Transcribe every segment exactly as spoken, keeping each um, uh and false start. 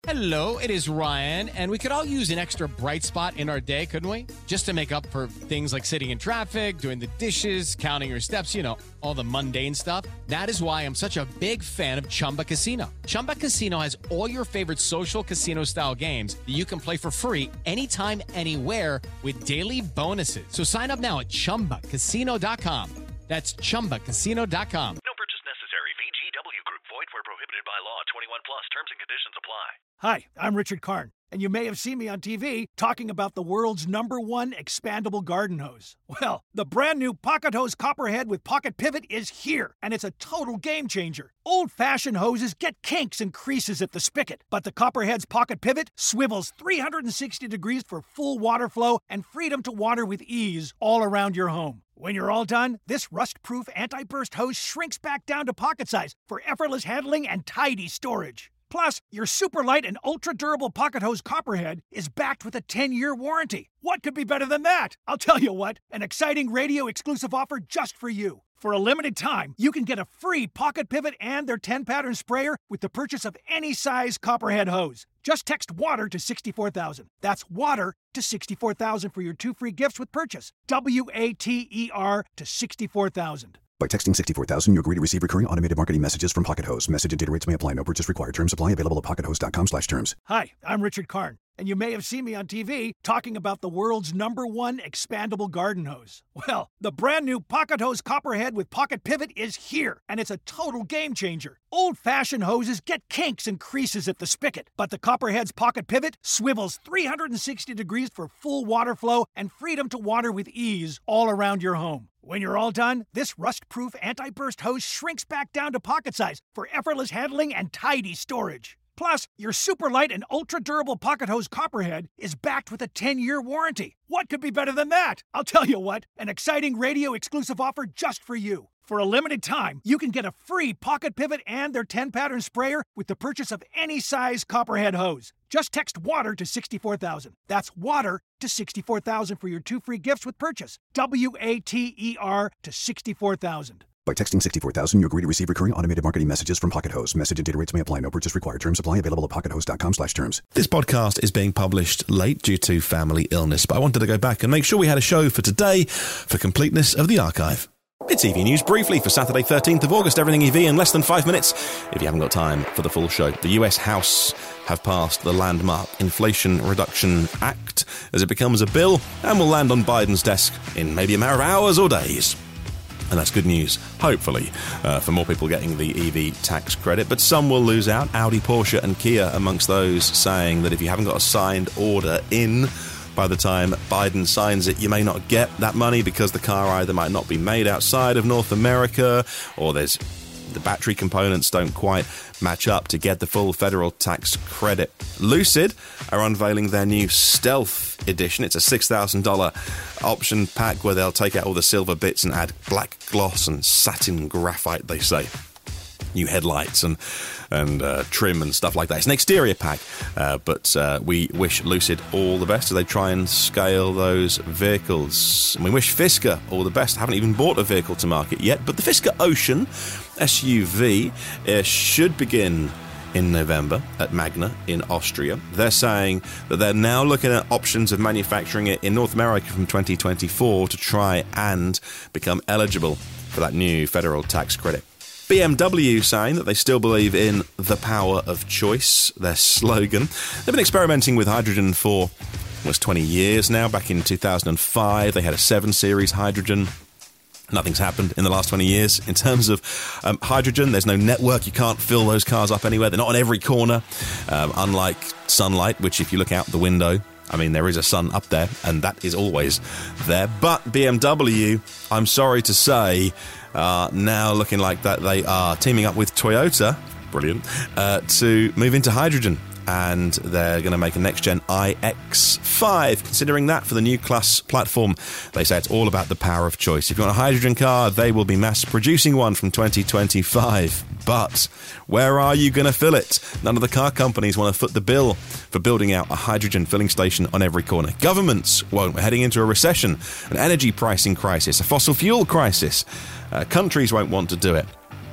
Hello, it is Ryan, and we could all use an extra bright spot in our day, couldn't we? Just to make up for things like sitting in traffic, doing the dishes, counting your steps, you know, all the mundane stuff. That is why I'm such a big fan of Chumba Casino. Chumba Casino has all your favorite social casino-style games that you can play for free anytime, anywhere with daily bonuses. So sign up now at chumba casino dot com. That's chumba casino dot com. No purchase necessary. V G W Group. Void where prohibited by law. twenty-one plus. Terms and conditions apply. Hi, I'm Richard Karn, and you may have seen me on T V talking about the world's number one expandable garden hose. Well, the brand new Pocket Hose Copperhead with Pocket Pivot is here, and it's a total game changer. Old-fashioned hoses get kinks and creases at the spigot, but the Copperhead's Pocket Pivot swivels three hundred sixty degrees for full water flow and freedom to water with ease all around your home. When you're all done, this rust-proof anti-burst hose shrinks back down to pocket size for effortless handling and tidy storage. Plus, your super light and ultra-durable Pocket Hose Copperhead is backed with a ten-year warranty. What could be better than that? I'll tell you what, an exciting radio-exclusive offer just for you. For a limited time, you can get a free Pocket Pivot and their ten-pattern sprayer with the purchase of any size Copperhead hose. Just text WATER to sixty-four thousand. That's WATER to sixty-four thousand for your two free gifts with purchase. W A T E R to sixty-four thousand. By texting sixty-four thousand, you agree to receive recurring automated marketing messages from Pocket Hose. Message and data rates may apply. No purchase required. Terms apply. Available at pocket hose dot com slash terms. Hi, I'm Richard Karn, and you may have seen me on T V talking about the world's number one expandable garden hose. Well, the brand new Pocket Hose Copperhead with Pocket Pivot is here, and it's a total game changer. Old-fashioned hoses get kinks and creases at the spigot, but the Copperhead's Pocket Pivot swivels three hundred sixty degrees for full water flow and freedom to water with ease all around your home. When you're all done, this rust-proof anti-burst hose shrinks back down to pocket size for effortless handling and tidy storage. Plus, your super light and ultra-durable Pocket Hose Copperhead is backed with a ten-year warranty. What could be better than that? I'll tell you what, an exciting radio-exclusive offer just for you. For a limited time, you can get a free Pocket Pivot and their ten-pattern sprayer with the purchase of any size Copperhead hose. Just text WATER to sixty-four thousand. That's WATER to sixty-four thousand for your two free gifts with purchase. W A T E R to sixty-four thousand. By texting sixty-four thousand, you agree to receive recurring automated marketing messages from Pocket Hose. Message and data rates may apply. No purchase required. Terms apply. Available at pocket hose dot com slash terms. This podcast is being published late due to family illness, but I wanted to go back and make sure we had a show for today for completeness of the archive. It's E V News Briefly for Saturday thirteenth of August. Everything E V in less than five minutes if you haven't got time for the full show. The U S House have passed the landmark Inflation Reduction Act as it becomes a bill and will land on Biden's desk in maybe a matter of hours or days. And that's good news, hopefully, uh, for more people getting the E V tax credit. But some will lose out. Audi, Porsche and Kia amongst those, saying that if you haven't got a signed order in by the time Biden signs it, you may not get that money because the car either might not be made outside of North America, or there's the battery components don't quite match up to get the full federal tax credit. Lucid are unveiling their new Stealth edition. It's a six thousand dollars option pack where they'll take out all the silver bits and add black gloss and satin graphite, they say. New headlights and and uh, trim and stuff like that. It's an exterior pack, uh, but uh, we wish Lucid all the best as they try and scale those vehicles. And we wish Fisker all the best. I haven't even bought a vehicle to market yet, but the Fisker Ocean S U V uh, should begin in November at Magna in Austria. They're saying that they're now looking at options of manufacturing it in North America from twenty twenty-four to try and become eligible for that new federal tax credit. B M W saying that they still believe in the power of choice, their slogan. They've been experimenting with hydrogen for almost twenty years now. Back in two thousand five, they had a seven series hydrogen. Nothing's happened in the last twenty years. In terms of um, hydrogen, there's no network. You can't fill those cars up anywhere. They're not on every corner, um, unlike sunlight, which if you look out the window, I mean, there is a sun up there, and that is always there. But B M W, I'm sorry to say, are now looking like that they are teaming up with Toyota, brilliant, uh, to move into hydrogen. And they're going to make a next-gen i X five. Considering that for the new class platform, they say it's all about the power of choice. If you want a hydrogen car, they will be mass-producing one from twenty twenty-five. But where are you going to fill it? None of the car companies want to foot the bill for building out a hydrogen filling station on every corner. Governments won't. We're heading into a recession, an energy pricing crisis, a fossil fuel crisis. Uh, countries won't want to do it.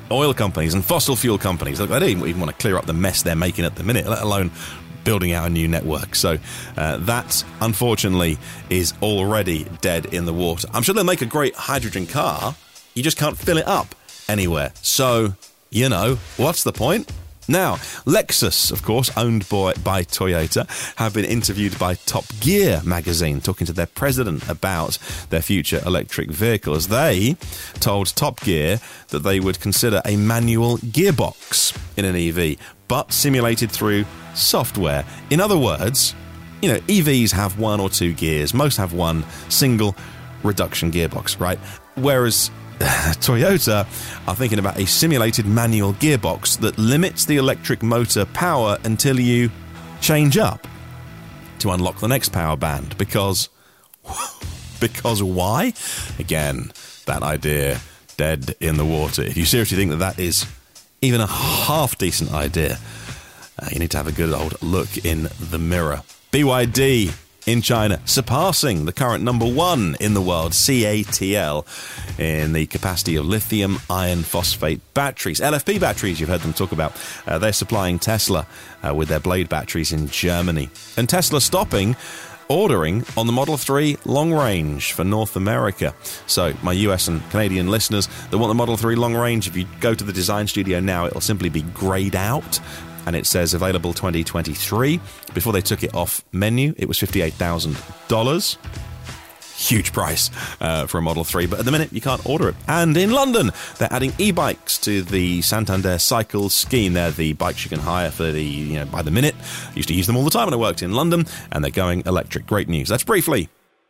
oil companies and fossil fuel companies. They don't even want to clear up the mess they're making at the minute, let alone building out a new network. So uh, that, unfortunately, is already dead in the water. I'm sure they'll make a great hydrogen car. You just can't fill it up anywhere. So, you know, what's the point? Now, Lexus, of course, owned by, by Toyota, have been interviewed by Top Gear magazine, talking to their president about their future electric vehicles. They told Top Gear that they would consider a manual gearbox in an E V, but simulated through software. In other words, you know, E Vs have one or two gears. Most have one single reduction gearbox, right? Whereas Toyota are thinking about a simulated manual gearbox that limits the electric motor power until you change up to unlock the next power band. Because, because why? Again, that idea dead in the water. If you seriously think that that is even a half decent idea, uh, you need to have a good old look in the mirror. B Y D in China, surpassing the current number one in the world, C A T L, in the capacity of lithium iron phosphate batteries. L F P batteries, you've heard them talk about. Uh, they're supplying Tesla uh, with their Blade batteries in Germany. And Tesla stopping ordering on the Model three long range for North America. So my U S and Canadian listeners that want the Model three long range, if you go to the design studio now, it'll simply be greyed out. And it says available twenty twenty-three. Before they took it off menu, it was fifty-eight thousand dollars. Huge price uh, for a Model three, but at the minute you can't order it. And in London, they're adding e-bikes to the Santander Cycles scheme. They're the bikes you can hire for the, you know, by the minute. I used to use them all the time when I worked in London, and they're going electric. Great news. That's Briefly.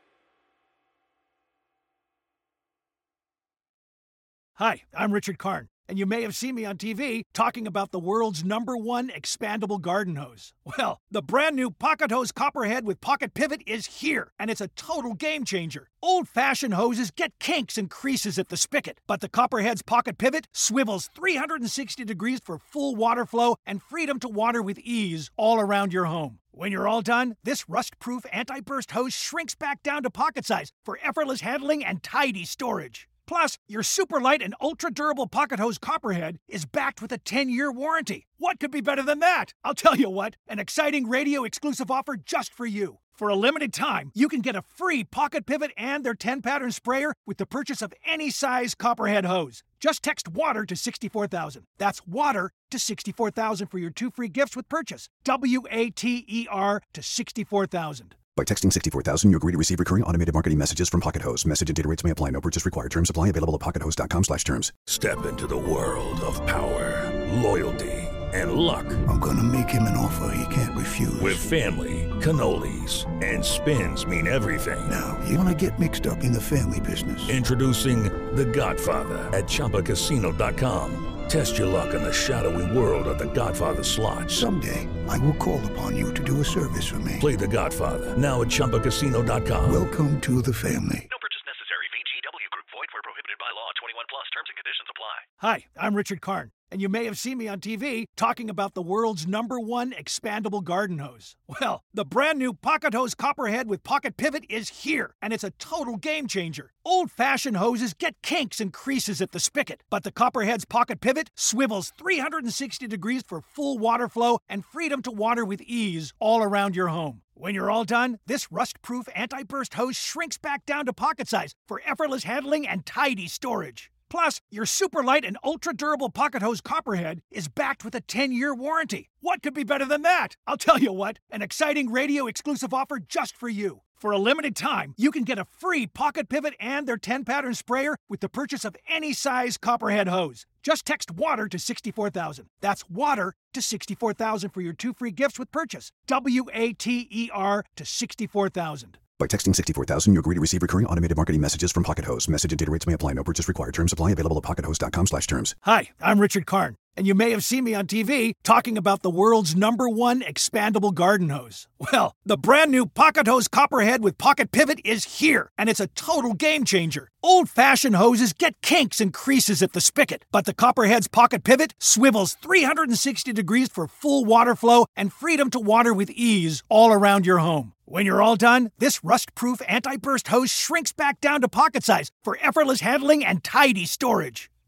Hi, I'm Richard Karn, and you may have seen me on T V talking about the world's number one expandable garden hose. Well, the brand new Pocket Hose Copperhead with Pocket Pivot is here, and it's a total game changer. Old-fashioned hoses get kinks and creases at the spigot, but the Copperhead's Pocket Pivot swivels three hundred sixty degrees for full water flow and freedom to water with ease all around your home. When you're all done, this rust-proof anti-burst hose shrinks back down to pocket size for effortless handling and tidy storage. Plus, your super light and ultra-durable Pocket Hose Copperhead is backed with a ten-year warranty. What could be better than that? I'll tell you what, an exciting radio-exclusive offer just for you. For a limited time, you can get a free Pocket Pivot and their ten-pattern sprayer with the purchase of any size Copperhead hose. Just text WATER to sixty-four thousand. That's WATER to sixty-four thousand for your two free gifts with purchase. W A T E R to sixty-four thousand. By texting sixty-four thousand, you agree to receive recurring automated marketing messages from Pocket Hose. Message and data rates may apply. No purchase required. Terms apply. Available at pockethose.com slash terms. Step into the world of power, loyalty, and luck. I'm going to make him an offer he can't refuse. With family, cannolis, and spins mean everything. Now, you want to get mixed up in the family business. Introducing The Godfather at Chumba Casino dot com. Test your luck in the shadowy world of The Godfather slot. Someday, I will call upon you to do a service for me. Play The Godfather, now at Chumba Casino dot com. Welcome to the family. No purchase necessary. V G W Group. Void where prohibited by law. twenty-one plus. Terms and conditions apply. Hi, I'm Richard Karn, and you may have seen me on T V talking about the world's number one expandable garden hose. Well, the brand new Pocket Hose Copperhead with Pocket Pivot is here, and it's a total game changer. Old-fashioned hoses get kinks and creases at the spigot, but the Copperhead's Pocket Pivot swivels three hundred sixty degrees for full water flow and freedom to water with ease all around your home. When you're all done, this rust-proof anti-burst hose shrinks back down to pocket size for effortless handling and tidy storage. Plus, your super light and ultra-durable Pocket Hose Copperhead is backed with a ten-year warranty. What could be better than that? I'll tell you what, an exciting radio-exclusive offer just for you. For a limited time, you can get a free Pocket Pivot and their ten-pattern sprayer with the purchase of any size Copperhead hose. Just text WATER to sixty-four thousand. That's WATER to sixty-four thousand for your two free gifts with purchase. W A T E R to sixty-four thousand. By texting sixty-four thousand, you agree to receive recurring automated marketing messages from Pocket Hose. Message and data rates may apply. No purchase required. Terms apply. Available at pockethose.com slash terms. Hi, I'm Richard Karn, and you may have seen me on T V talking about the world's number one expandable garden hose. Well, the brand new Pocket Hose Copperhead with Pocket Pivot is here, and it's a total game changer. Old-fashioned hoses get kinks and creases at the spigot, but the Copperhead's Pocket Pivot swivels three hundred sixty degrees for full water flow and freedom to water with ease all around your home. When you're all done, this rust-proof anti-burst hose shrinks back down to pocket size for effortless handling and tidy storage.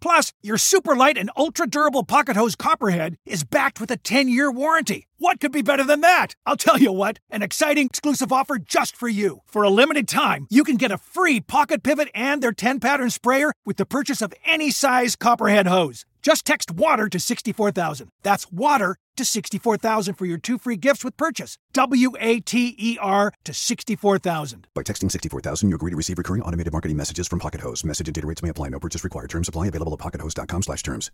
Plus, your super light and ultra durable pocket hose Copperhead is backed with a ten-year warranty. What could be better than that? I'll tell you what, an exciting exclusive offer just for you. For a limited time, you can get a free pocket pivot and their ten-pattern sprayer with the purchase of any size Copperhead hose. Just text WATER to sixty-four thousand. That's WATER to sixty-four thousand for your two free gifts with purchase. W A T E R to sixty-four thousand. By texting sixty-four thousand, you agree to receive recurring automated marketing messages from Pocket Hose. Message and data rates may apply. No purchase required. Terms apply. Available at pocket hose dot com slash terms.